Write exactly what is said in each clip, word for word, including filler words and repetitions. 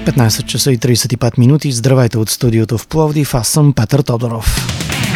петнайсет часа и трийсет и пет минути. Здравейте от студиото в Пловдив. Аз съм Петър Тодоров.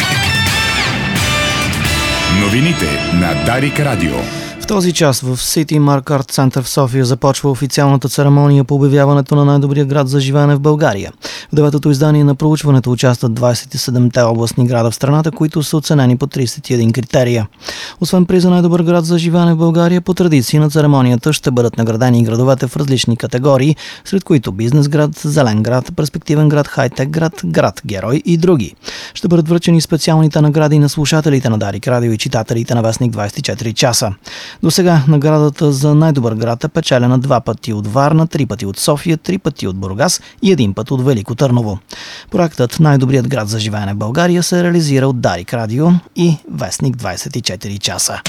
Новините на Дарик Радио. В този час в City Market Center в София започва официалната церемония по обявяването на най-добрия град за живеене в България. В деветото издание на проучването участват двайсет и седемте областни града в страната, които са оценени по трийсет и един критерия. Освен приза най-добър град за живеене в България, по традиции на церемонията ще бъдат наградени градовете в различни категории, сред които бизнес град, зелен град, перспективен град, хай-тек град, град герой и други. Ще бъдат връчени специалните награди на слушателите на Дарик Радио и читателите на Вестник двайсет и четири часа. До сега наградата за най-добър град е печелена два пъти от Варна, три пъти от София, три пъти от Бургас и един път от Велико Търново. Проектът «Най-добрият град за живеене в България» се реализира от Дарик Радио и Вестник двайсет и четири часа.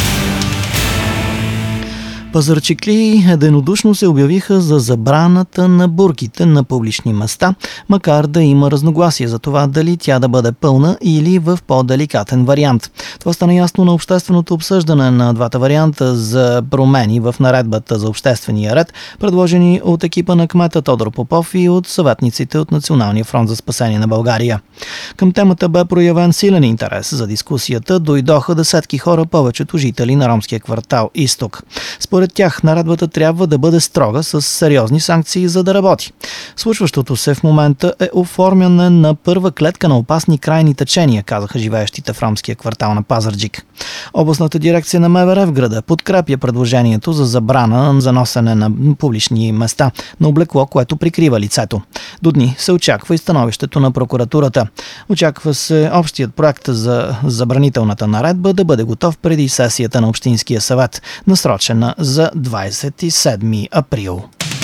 Пазарджикли единодушно се обявиха за забраната на бурките на публични места, макар да има разногласие за това дали тя да бъде пълна или в по-деликатен вариант. Това стана ясно на общественото обсъждане на двата варианта за промени в наредбата за обществения ред, предложени от екипа на кмета Тодор Попов и от съветниците от Националния фронт за спасение на България. Към темата бе проявен силен интерес. За дискусията дойдоха десетки хора, повечето жители на ромския квартал Изток. Според тях наредбата трябва да бъде строга с сериозни санкции, за да работи. Случващото се в момента е оформяне на първа клетка на опасни крайни течения, казаха живеещите в ромския квартал на Пазарджик. Областната дирекция на МВР в града подкрепя предложението за забрана за носене на публични места на облекло, което прикрива лицето. До дни се очаква и становището на прокуратурата. Очаква се общият проект за забранителната наредба да бъде готов преди сесията на Общинския съвет, насрочена за двайсет и седми април.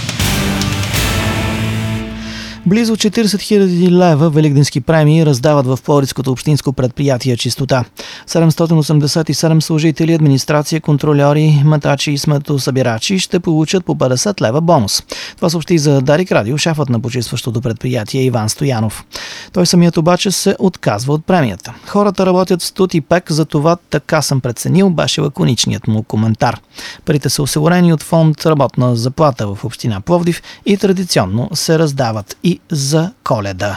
Близо четирийсет хиляди лева великденски премии раздават в Пловдивското общинско предприятие Чистота. седемстотин осемдесет и седем служители, администрация, контрольори, метачи и сметосъбирачи ще получат по петдесет лева бонус. Това съобщи за Дарик Радио шефът на почистващото предприятие Иван Стоянов. Той самият обаче се отказва от премията. Хората работят в студ и пек, за това така съм преценил, беше лаконичният му коментар. Парите са осигурени от фонд работна заплата в община Пловдив и традиционно се раздават и за Коледа.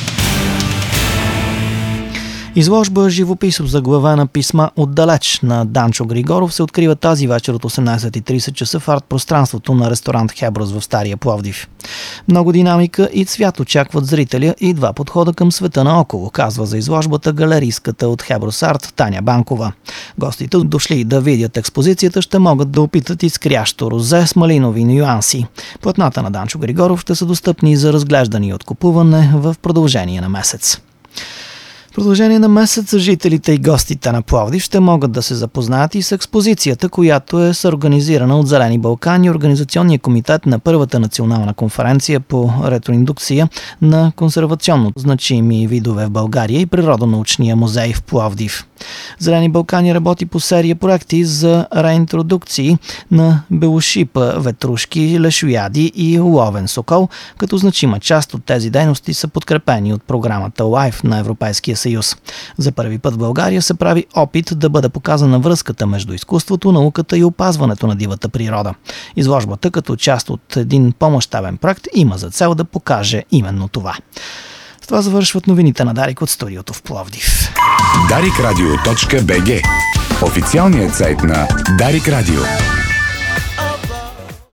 Изложба «Живопис» за глава на писма отдалеч на Данчо Григоров се открива тази вечер от осемнайсет и трийсет часа в арт-пространството на ресторант Хеброс в Стария Пловдив. Много динамика и цвят очакват зрителя и два подхода към света наоколо, казва за изложбата галеристката от Хеброс Арт Таня Банкова. Гостите, дошли да видят експозицията, ще могат да опитат изкрящо розе с малинови нюанси. Платната на Данчо Григоров ще са достъпни за разглеждане и откупуване в продължение на месец. В продължение на месец жителите и гостите на Пловдив ще могат да се запознаят и с експозицията, която е съорганизирана от Зелени Балкани и Организационния комитет на първата национална конференция по ретроиндукция на консервационно значими видове в България и Природонаучния музей в Пловдив. Зелени Балкани работи по серия проекти за реинтродукции на белошипа, ветрушки, лешояди и ловен сокол, като значима част от тези дейности са подкрепени от програмата Лайф на Европейския съюз. За първи път в България се прави опит да бъде показана връзката между изкуството, науката и опазването на дивата природа. Изложбата, като част от един по-мащабен проект, има за цел да покаже именно това. С това завършват новините на Дарик от студиото в Пловдив. дарик радио точка би джи – официалният сайт на Дарик Радио.